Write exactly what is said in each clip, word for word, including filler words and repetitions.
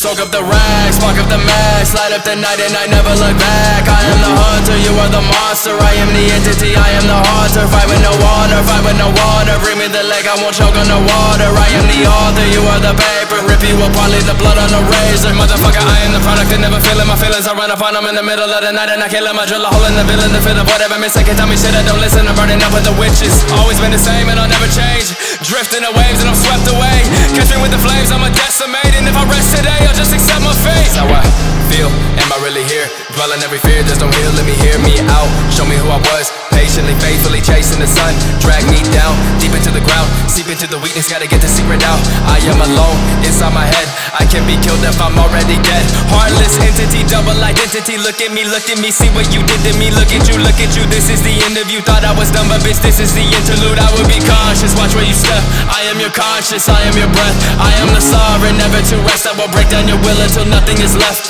Soak up the rags, spark up the max, light up the night and I never look back. I am the hunter, you are the monster. I am the entity, I am the haunter. Fight with no water, fight with no water. Bring me the leg, I won't choke on the water. I am the author, you are the paper. Rip you apart, leave the blood on the razor. Motherfucker, I am the product and never feeling my feelings. I run upon them in the middle of the night and I kill them. I drill a hole in the villain to fill the void. Every mistake, tell me shit, I don't listen. I'm burning up with the witches. Always been the same and I'll never change. Drifting the waves and I'm swept away. Catch me with the flames, I'm a decimate. And if I rest today, I'll just accept my fate. That's how I feel, am I really here? Dwelling every fear, there's no heal, let me hear me out. Show me who I was, patiently, faithfully chasing the sun. Drag me down, deep into the ground. Seep into the weakness, gotta get the secret out. I am alone, inside my head. I can be killed if I'm already dead. Heartless entity, double identity. Look at me, look at me, see what you did to me. Look at you, look at you, this is the end of you. Thought I was done, but bitch, this is the interlude. I would be cautious, watch where you step. I am your conscience, I am your breath. I am the sovereign, never to rest. I will break down your will until nothing is left.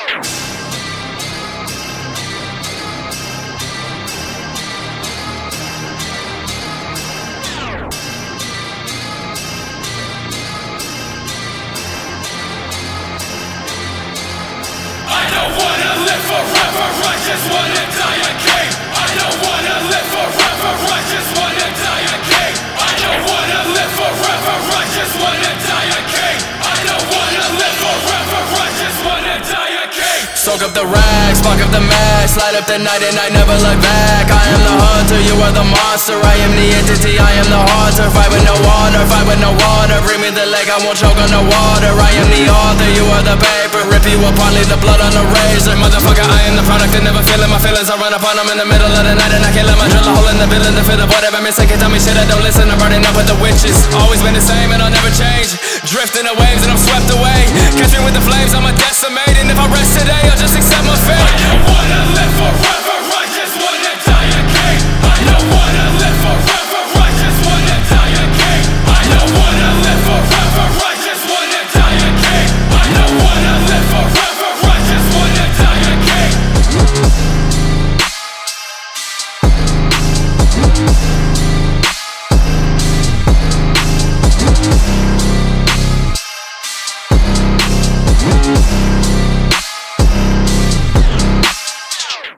I don't wanna live forever, I just wanna die a king. I don't wanna live forever, I just wanna die a king. I don't wanna live forever, I just wanna die a king. I don't wanna live forever, I just wanna die a king. Soak up the rags, spark up the max, light up the night and I never look back. I am the hunter, you are the monster. I am the entity, I am the haunter. Fight with no water, fight with no water. Bring me the leg, I won't choke on the water. I am the author, you are the paper. Rip you apart, leave the blood on the razor. Motherfucker, I am the product and never feeling my feelings. I run upon them in the middle of the night and I kill them. I drill a hole in the villain to fill the void. Every mistake, tell me shit, I don't listen. I'm burning up with the witches. Always been the same and I'll never change. Drifting the waves and I'm swept away. Catch me with the flames, I'm a decimate. And if I rest today, I'll just accept my fate. I don't wanna live forever, I just wanna die a king. I don't wanna live forever, I just wanna die a king. I don't wanna live forever, I just wanna die a king. I don't wanna live forever, I just wanna die a king.